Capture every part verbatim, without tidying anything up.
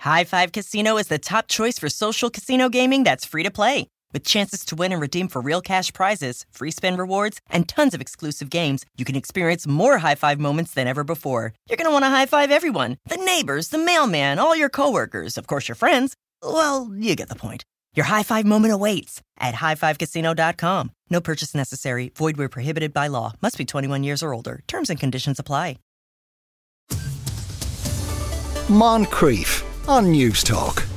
High Five Casino is the top choice for social casino gaming that's free to play. With chances to win and redeem for real cash prizes, free spin rewards, and tons of exclusive games, you can experience more high-five moments than ever before. You're going to want to high-five everyone. The neighbors, the mailman, all your coworkers, of course your friends. Well, you get the point. Your high-five moment awaits at high five casino dot com. No purchase necessary. Void where prohibited by law. Must be twenty-one years or older. Terms and conditions apply. Moncrief on News Talk.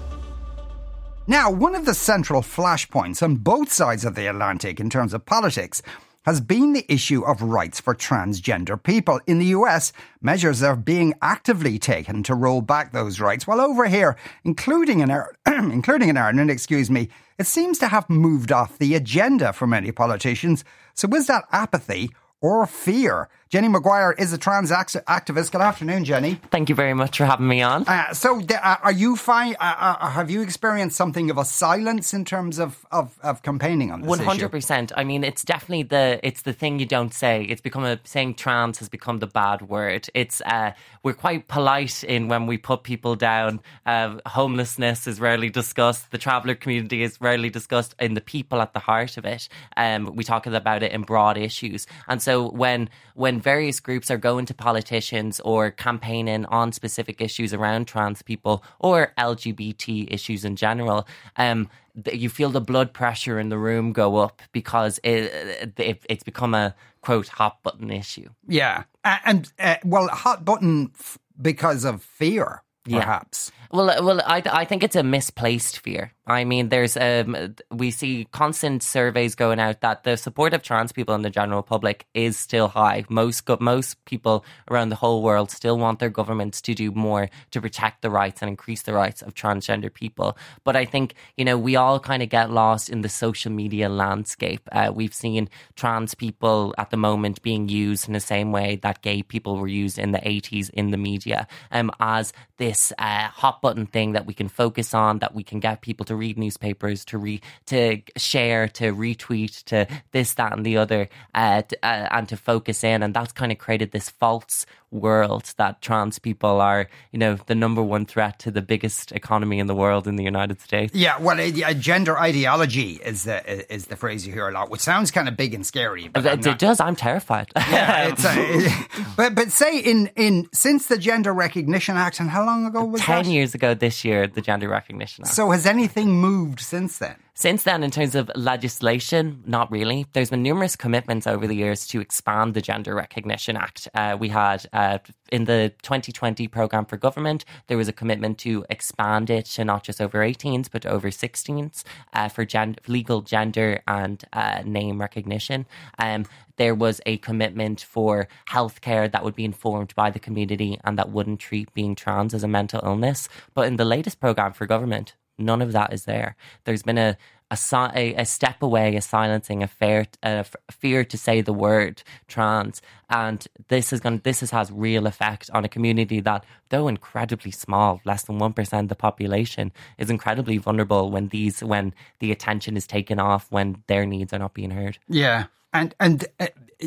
Now, one of the central flashpoints on both sides of the Atlantic in terms of politics has been the issue of rights for transgender people. In the U S, measures are being actively taken to roll back those rights, while over here, including in, Ir- including in Ireland, excuse me, it seems to have moved off the agenda for many politicians. So is that apathy or fear? Jenny Maguire is a trans act- activist. Good afternoon, Jenny. Thank you very much for having me on. Uh, so, uh, are you fine? Uh, uh, have you experienced something of a silence in terms of, of, of campaigning on this One hundred percent. issue? I mean, it's definitely the it's the thing you don't say. It's become a saying trans has become the bad word. It's uh, we're quite polite in when we put people down. Uh, homelessness is rarely discussed. The traveller community is rarely discussed. In the people at the heart of it, um, we talk about it in broad issues. And so when when various groups are going to politicians or campaigning on specific issues around trans people or L G B T issues in general, um, you feel the blood pressure in the room go up because it, it, it's become a, quote, hot button issue. Yeah. Uh, and, uh, well, hot button f- because of fear, perhaps. Yeah. Well, well, I I think it's a misplaced fear. I mean, there's um, we see constant surveys going out that the support of trans people in the general public is still high. Most go- most people around the whole world still want their governments to do more to protect the rights and increase the rights of transgender people. But I think, you know, we all kind of get lost in the social media landscape. Uh, we've seen trans people at the moment being used in the same way that gay people were used in the eighties in the media, um, as this uh, hot button thing that we can focus on, that we can get people to read newspapers, to re to share, to retweet, to this, that, and the other, uh, to, uh, and to focus in, and that's kind of created this false world that trans people are, you know, the number one threat to the biggest economy in the world in the United States. Yeah, well, a, a gender ideology is the is the phrase you hear a lot, which sounds kind of big and scary. But it, it does. I'm terrified. Yeah, it's a, but but say in in since the Gender Recognition Act, and how long ago was Ten that? Ten years ago this year, the Gender Recognition Act. So has anything moved since then? Since then, in terms of legislation, not really. There's been numerous commitments over the years to expand the Gender Recognition Act. Uh, we had, uh, in the twenty twenty programme for government, there was a commitment to expand it to not just over eighteens, but over sixteens uh, for gen- legal gender and uh, name recognition. Um, there was a commitment for healthcare that would be informed by the community and that wouldn't treat being trans as a mental illness. But in the latest programme for government, none of that is there. There's been a a, a step away, a silencing, a, fair, a fear to say the word trans, and this is going. This is, has real effect on a community that, though incredibly small, less than one percent of the population, is incredibly vulnerable when these when the attention is taken off, when their needs are not being heard. Yeah. And and uh,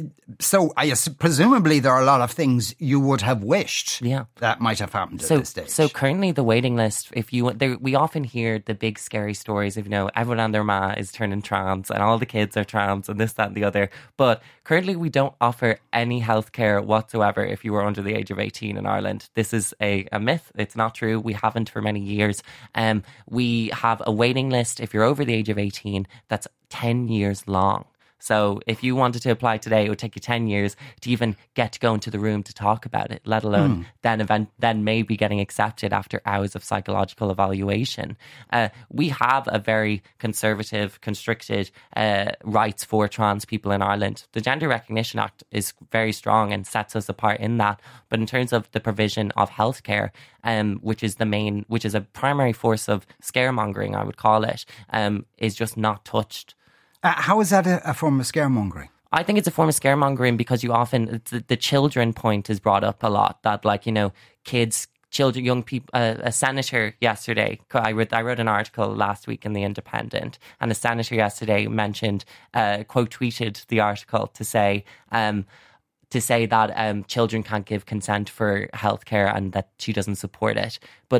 so I presumably there are a lot of things you would have wished yeah. that might have happened at so, this stage. So currently the waiting list, if you there, we often hear the big scary stories of, you know, everyone and their ma is turning trans and all the kids are trans and this, that and the other. But currently we don't offer any healthcare whatsoever if you are under the age of eighteen in Ireland. This is a, a myth. It's not true. We haven't for many years. Um, we have a waiting list if you're over the age of eighteen that's ten years long. So if you wanted to apply today, it would take you ten years to even get to go into the room to talk about it, let alone mm. then event, then maybe getting accepted after hours of psychological evaluation. Uh, we have a very conservative, constricted uh, rights for trans people in Ireland. The Gender Recognition Act is very strong and sets us apart in that. But in terms of the provision of healthcare, um, which is the main, which is a primary force of scaremongering, I would call it, um, is just not touched. Uh, how is that a, a form of scaremongering? I think it's a form of scaremongering because you often, the, the children point is brought up a lot, that, like, you know, kids, children, young people, uh, a senator yesterday, I wrote, I wrote an article last week in The Independent, and a senator yesterday mentioned, uh, quote tweeted the article to say, um, to say that um, children can't give consent for healthcare and that she doesn't support it. But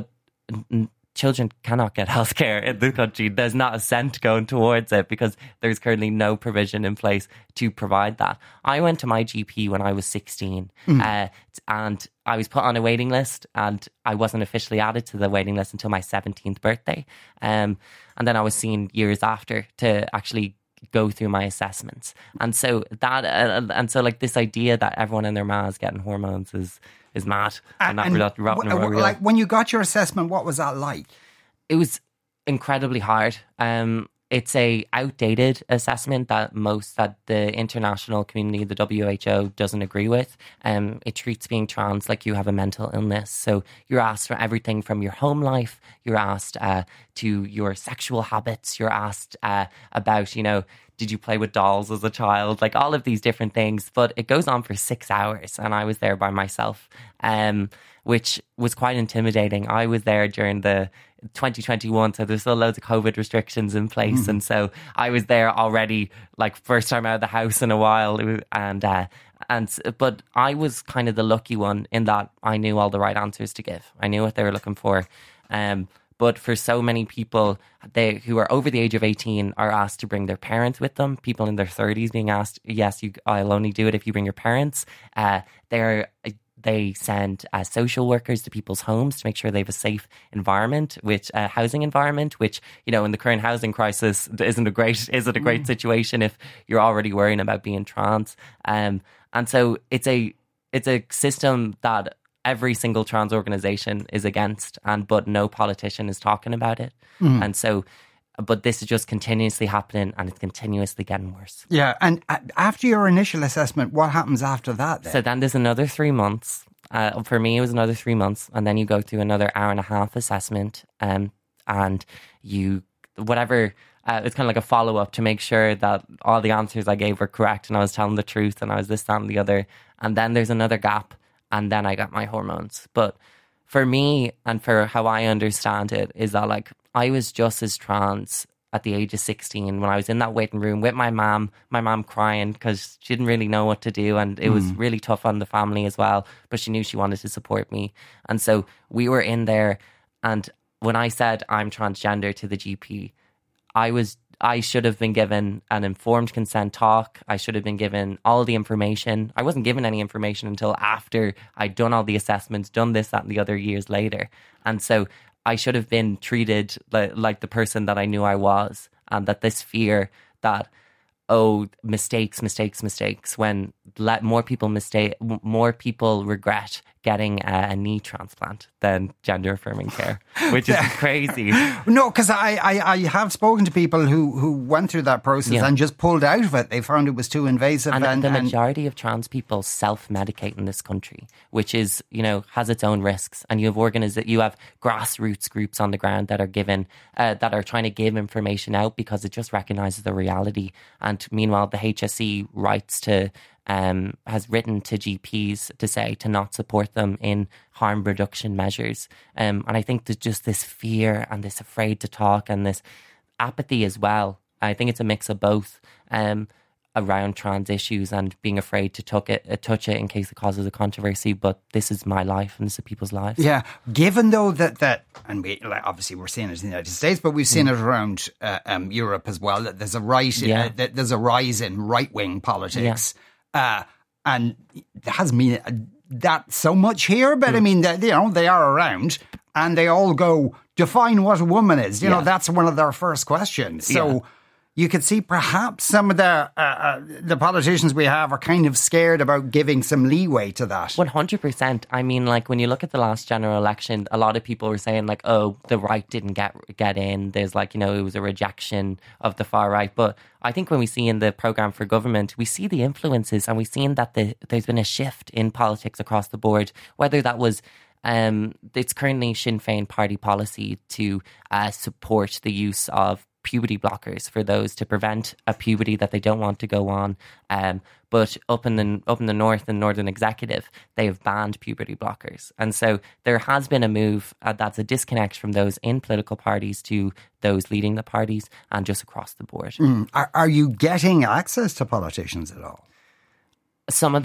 n- children cannot get healthcare in the country. There's not a cent going towards it because there's currently no provision in place to provide that. I went to my G P when I was sixteen mm. uh, and I was put on a waiting list, and I wasn't officially added to the waiting list until my seventeenth birthday. Um, and then I was seen years after to actually go through my assessments. And so that, uh, and so like this idea that everyone and their ma is getting hormones is is mad. And, and, and not, w- w- like when you got your assessment, what was that like? It was incredibly hard. Um, it's a outdated assessment that most that the international community, the W H O, doesn't agree with. Um, it treats being trans like you have a mental illness. So you're asked for everything from your home life. You're asked uh, to your sexual habits. You're asked uh, about, you know, did you play with dolls as a child? Like all of these different things. But it goes on for six hours and I was there by myself, um, which was quite intimidating. I was there during the twenty twenty-one, so there's still loads of COVID restrictions in place. Mm. And so I was there already, like first time out of the house in a while. And, uh, and, but I was kind of the lucky one in that I knew all the right answers to give. I knew what they were looking for. Um, But for so many people they who are over the age of eighteen are asked to bring their parents with them. People in their thirties being asked, yes, you, I'll only do it if you bring your parents. Uh, they're, they send uh, social workers to people's homes to make sure they have a safe environment, which uh, housing environment, which, you know, in the current housing crisis isn't a great, isn't a great mm. situation if you're already worrying about being trans. Um, and so it's a, it's a system that every single trans organization is against, and but no politician is talking about it. Mm. And so, but this is just continuously happening, and it's continuously getting worse. Yeah, and after your initial assessment, what happens after that then? So then there's another three months. Uh, for me, it was another three months, and then you go through another hour and a half assessment, um, and you, whatever, uh, it's kind of like a follow-up to make sure that all the answers I gave were correct, and I was telling the truth, and I was this, that, and the other. And then there's another gap, and then I got my hormones. But for me, and for how I understand it, is that like I was just as trans at the age of sixteen when I was in that waiting room with my mom, my mom crying because she didn't really know what to do, and it mm. was really tough on the family as well, but she knew she wanted to support me. And so we were in there, and when I said I'm transgender to the G P, I was I should have been given an informed consent talk. I should have been given all the information. I wasn't given any information until after I'd done all the assessments, done this, that, and the other years later. And so I should have been treated like, like the person that I knew I was, and that this fear that, oh, mistakes, mistakes, mistakes, when let more people mistake, more people regret getting a, a knee transplant than gender affirming care, which is crazy. No, because I, I, I have spoken to people who, who went through that process yeah. and just pulled out of it. They found it was too invasive. And, and the and majority of trans people self-medicate in this country, which is, you know, has its own risks. And you have organiz- you have grassroots groups on the ground that are given, uh, that are trying to give information out because it just recognises the reality. And meanwhile, the H S E writes to Um, has written to G Ps to say to not support them in harm reduction measures. Um, and I think there's just this fear and this afraid to talk and this apathy as well. I think it's a mix of both um, around trans issues and being afraid to touch it, uh, touch it in case it causes a controversy. But this is my life and this is people's lives. Yeah. Given though that, that and we like, obviously we're seeing it in the United States, but we've seen mm. it around uh, um, Europe as well, that there's a rise, yeah. uh, that there's a rise in right-wing politics. Yeah. Uh, and it hasn't been that so much here, but mm. I mean, they, you know, they are around and they all go, define what a woman is. You yeah. know, that's one of their first questions. So yeah. you could see perhaps some of the uh, uh, the politicians we have are kind of scared about giving some leeway to that. one hundred percent. I mean, like when you look at the last general election, a lot of people were saying like, oh, the right didn't get get in. There's like, you know, it was a rejection of the far right. But I think when we see in the programme for government, we see the influences and we've seen that the, there's been a shift in politics across the board, whether that was um, it's currently Sinn Féin party policy to uh, support the use of puberty blockers for those to prevent a puberty that they don't want to go on. Um, but up in the up in the North and Northern Executive, they have banned puberty blockers. And so there has been a move uh, that's a disconnect from those in political parties to those leading the parties and just across the board. Mm. Are, are you getting access to politicians at all? Some of them.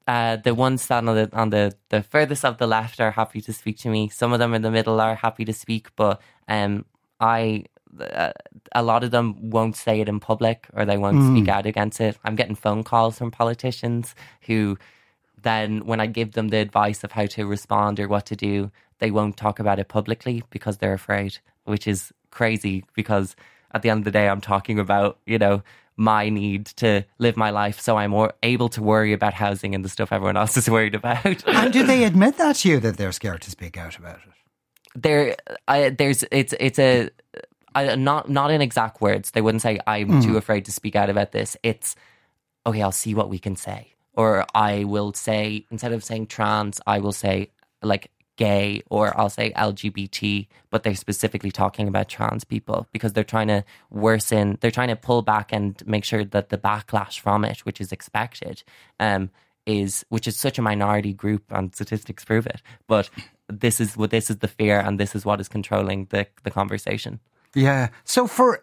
Uh, the ones standing on the on the, the furthest of the left are happy to speak to me. Some of them in the middle are happy to speak, but um, I uh, a lot of them won't say it in public, or they won't mm. speak out against it. I'm getting phone calls from politicians who then, when I give them the advice of how to respond or what to do, they won't talk about it publicly because they're afraid, which is crazy, because at the end of the day, I'm talking about, you know, my need to live my life, so I'm more able to worry about housing and the stuff everyone else is worried about. And do they admit that to you, that they're scared to speak out about it? There, I, there's, it's, it's a, I, not, not in exact words. They wouldn't say I'm mm. too afraid to speak out about this. It's okay, I'll see what we can say, or I will say, instead of saying trans, I will say like gay, or I'll say L G B T, but they're specifically talking about trans people because they're trying to worsen, they're trying to pull back and make sure that the backlash from it, which is expected, um, is, which is such a minority group, and statistics prove it. But this is what, this is the fear, and this is what is controlling the, the conversation. Yeah. So for,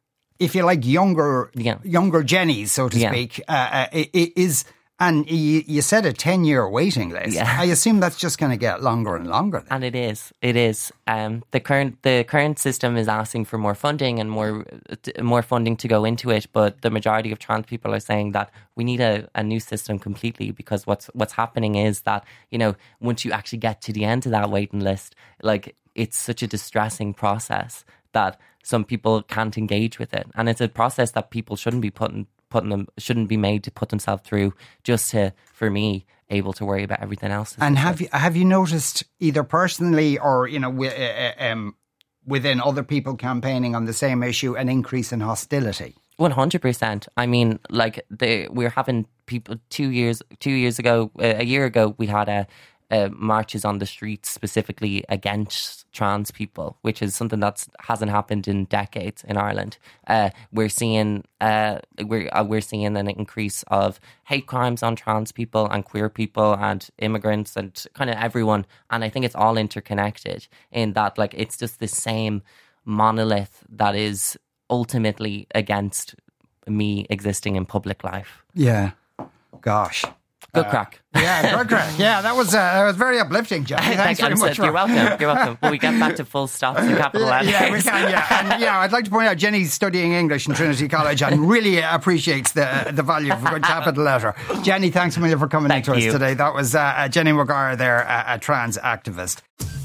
if you like, younger, yeah. younger Jennies, so to yeah. speak, uh, uh, is... And you, you said a ten-year waiting list. Yeah. I assume that's just going to get longer and longer then. And it is. It is. Um, the current the current system is asking for more funding and more more funding to go into it. But the majority of trans people are saying that we need a, a new system completely, because what's what's happening is that, you know, once you actually get to the end of that waiting list, like, it's such a distressing process that some people can't engage with it. And it's a process that people shouldn't be putting putting them shouldn't be made to put themselves through, just to, for me, able to worry about everything else. And have you have you noticed, either personally or, you know, w- uh, um, within other people campaigning on the same issue, an increase in hostility? One hundred percent. I mean, like, the, we're having people two years two years ago, uh, a year ago, we had a. Uh, marches on the streets specifically against trans people, which is something that hasn't happened in decades in Ireland. Uh, we're seeing uh, we're uh, we're seeing an increase of hate crimes on trans people and queer people and immigrants and kind of everyone. And I think it's all interconnected in that, like, it's just the same monolith that is ultimately against me existing in public life. Yeah. Gosh. Good crack. Uh, yeah, good crack. Yeah, that was uh, that was very uplifting, Jenny. Thanks very much. You're welcome. You're welcome. Will we get back to full stops and capital letters? Yeah, we can. Yeah, and yeah, I'd like to point out Jenny's studying English in Trinity College and really appreciates the the value of a good capital letter. Jenny, thanks a million for coming Thank into you. us today. That was uh, Jenny McGuire there, a, a trans activist.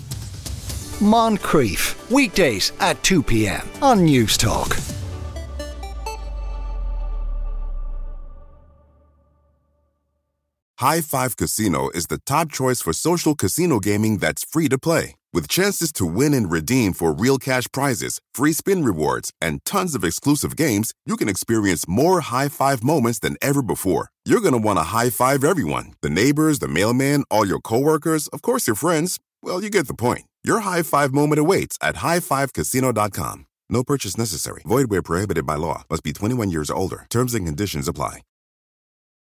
Moncrief, weekdays at two p.m. on News Talk. High Five Casino is the top choice for social casino gaming that's free to play. With chances to win and redeem for real cash prizes, free spin rewards, and tons of exclusive games, you can experience more high five moments than ever before. You're going to want to high five everyone. The neighbors, the mailman, all your coworkers, of course your friends. Well, you get the point. Your high five moment awaits at high five casino dot com. No purchase necessary. Void where prohibited by law. Must be twenty-one years or older. Terms and conditions apply.